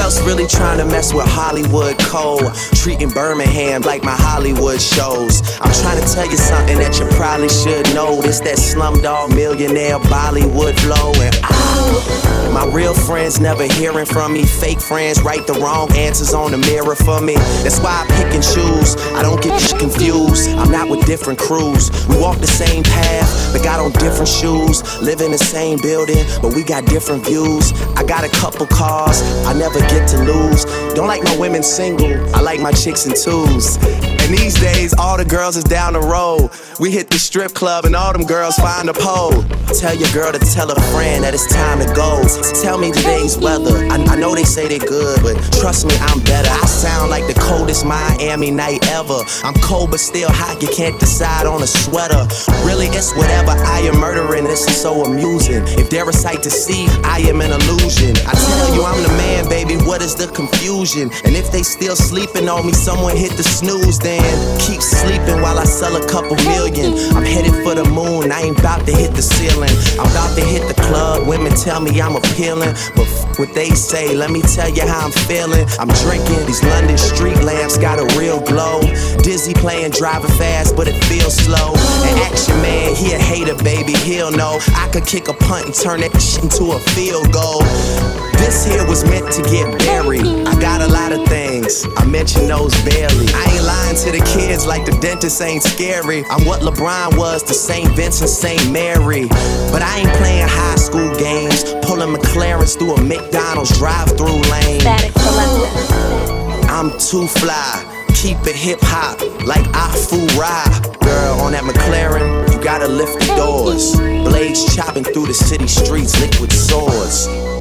else really trying to mess with Hollywood code? Treating Birmingham like my Hollywood shows. I'm trying to tell you something that you probably should know. This that Slumdog Millionaire Bollywood flow. And my real friends never hearing from me. Fake friends write the wrong answers on the mirror for me. That's why I pick and choose. I don't get confused. I'm not with different crews. We walk the same path, but got on different shoes. Live in the same building, but we got different views. I got a couple cars, I never get to lose. Don't like my women single, I like my chicks in twos. And these days, all the girls is down the road. We hit the strip club and all them girls find a pole. Tell your girl to tell a friend that it's time to go. Tell me today's weather. I know they say they good, but trust me, I'm better. I sound like the coldest Miami night ever. I'm cold but still hot, you can't decide on a sweater. Really, it's whatever. I am murdering, this is so amusing. If they're a sight to see, I am an illusion. I tell you I'm the man, baby, what is the confusion? And if they still sleeping on me, someone hit the snooze then. Keep sleeping while I sell a couple million. I'm headed for the moon, I ain't about to hit the ceiling. I'm about to hit the club, women tell me I'm appealing. But what they say, let me tell you how I'm feeling. I'm drinking, these London street lamps got a real glow. Dizzy playing driving fast, but it feels slow. And Action Man, he a hater, baby, he'll know. I could kick a punt and turn that shit into a field goal. This here was meant to get buried. I got a lot of things, I mention those barely. I ain't lying to the kids like the dentist ain't scary. I'm what LeBron was to St. Vincent, St. Mary. But I ain't playing high school games, pulling McLarens through a McDonald's drive-through lane. I'm too fly, keep it hip-hop like Afu Ra. Girl, on that McLaren, you gotta lift the doors. Blades chopping through the city streets, liquid swords.